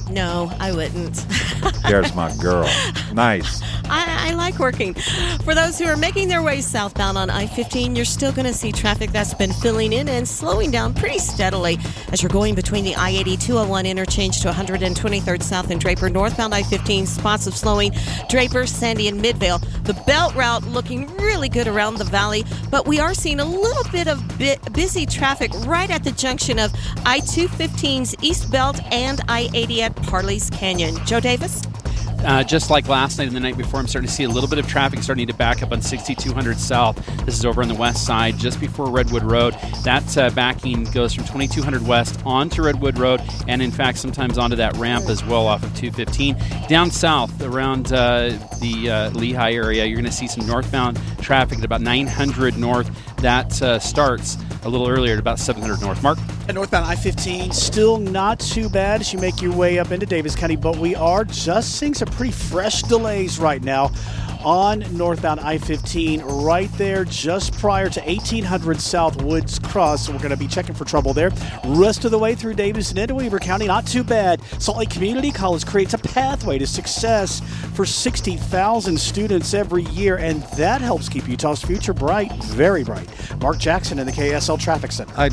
No, I wouldn't. There's my girl. Nice. I like working. For those who are making their way southbound on I-15, you're still going to see traffic that's been filling in and slowing down pretty steadily as you're going between the I-80-201 interchange to 123rd South and Draper. Northbound I-15, spots of slowing. Draper, Sandy, and Midvale. The Belt Route looking really good around the valley, but we are seeing a little bit of busy traffic right at the junction of I-215's East Belt and I-80 at Parley's Canyon. Joe Davis? Just like last night and the night before, I'm starting to see a little bit of traffic starting to back up on 6200 South. This is over on the west side, just before Redwood Road. That backing goes from 2200 West onto Redwood Road, and in fact, sometimes onto that ramp as well off of 215. Down south, around the Lehigh area, you're going to see some northbound traffic at about 900 north. That starts a little earlier at about 700 north. Mark? And northbound I-15, still not too bad as you make your way up into Davis County, but we are just seeing some pretty fresh delays right now on northbound I-15 right there just prior to 1800 South Woods Cross. So we're going to be checking for trouble there. Rest of the way through Davis and into Weaver County, not too bad. Salt Lake Community College creates a pathway to success for 60,000 students every year, and that helps keep Utah's future bright, very bright. Mark Jackson in the KSL Traffic Center.